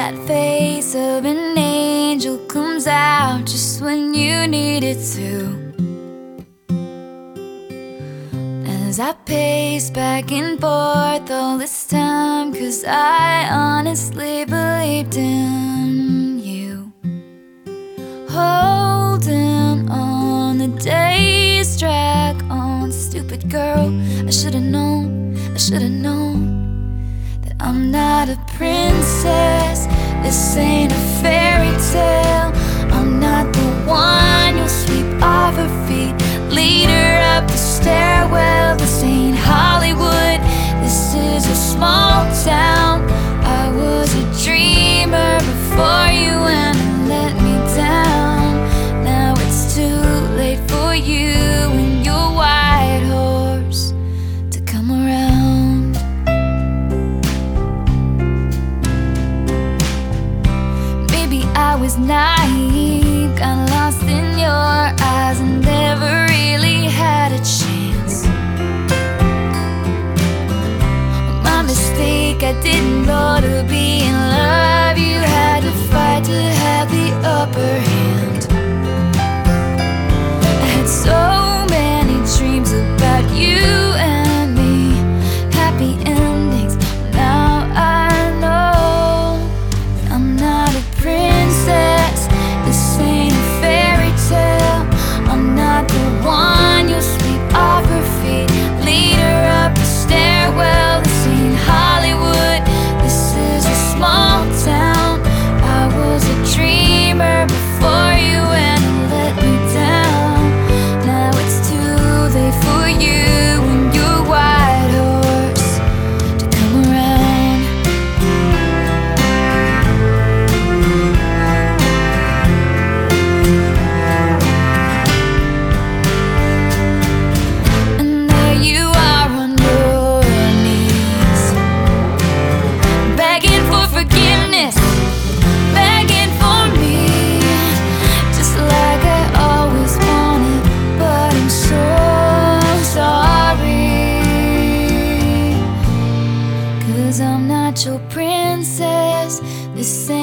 That face of an angel comes out just when you need it to. As I pace back and forth all this time, 'cause I honestly believed in you. Holding on, the days drag on. Stupid girl, I should've known that I'm not a princess. This ain't a fairy tale. I'm not the one you'll sweep off her feet, lead her up the stairwell. This ain't Hollywood, this is a small town. I was a dreamer before you and it let me down. Now it's too late for you and your white horse to come around. Maybe I was naive, got lost in your eyes and never really had a chance. My mistake, I didn't know to be in love you had to fight to have the upper hand. I had so many dreams about you and me, happy endings. Now I know that I'm not a princess. This ain't a fairy tale. I'm not the one you'll sweep off her feet, lead her up the stairwell. This ain't Hollywood, this is a small town. I was a dreamer before you and it let me down. Now it's too late for you and your white horse to come around. And there you are on your knees, begging for forgiveness, begging for me, just like I always wanted. But I'm so sorry, 'cause I'm not your princess. This ain't